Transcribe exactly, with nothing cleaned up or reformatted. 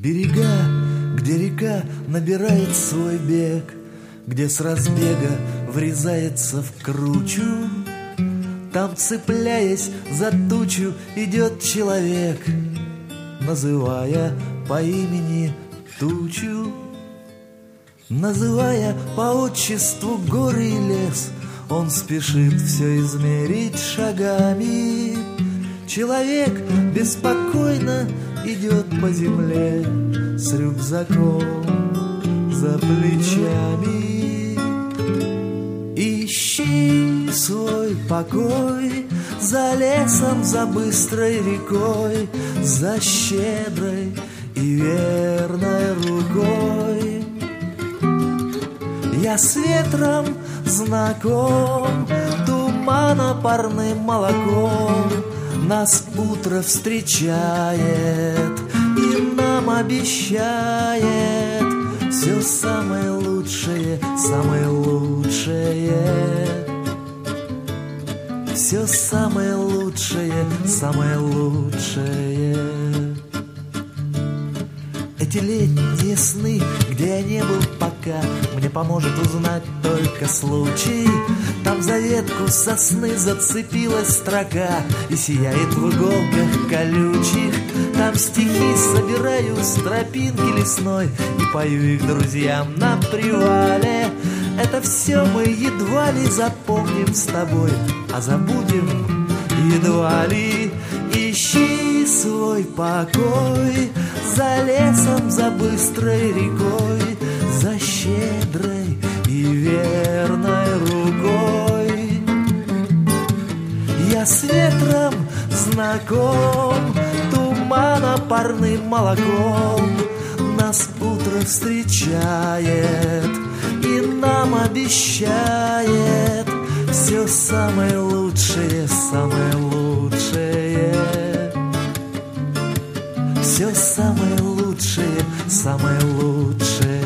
Берега, где река набирает свой бег, где с разбега врезается в кручу, там, цепляясь за тучу, идет человек, называя по имени тучу. Называя по отчеству горы и лес, он спешит все измерить шагами. Человек беспокойно идет по земле с рюкзаком за плечами. Ищи свой покой за лесом, за быстрой рекой, за щедрой и верной рукой. Я с ветром знаком, тумана парным молоком нас утро встречает и нам обещает все самое лучшее, самое лучшее. Все самое лучшее, самое лучшее. Эти летние сны, где я не был пока, мне поможет узнать только случай. Там за ветку сосны зацепилась строка и сияет в иголках колючих. Там стихи собираю с тропинки лесной и пою их друзьям на привале. Это все мы едва ли запомним с тобой, а забудем едва ли. Ищи свой покой за лесом, за быстрой рекой, за щедрой и верной рукой. Я с ветром знаком, тумана парным молоком нас утро встречает и нам обещает все самое лучшее, самое лучшее. Все самое лучшее, самое лучшее.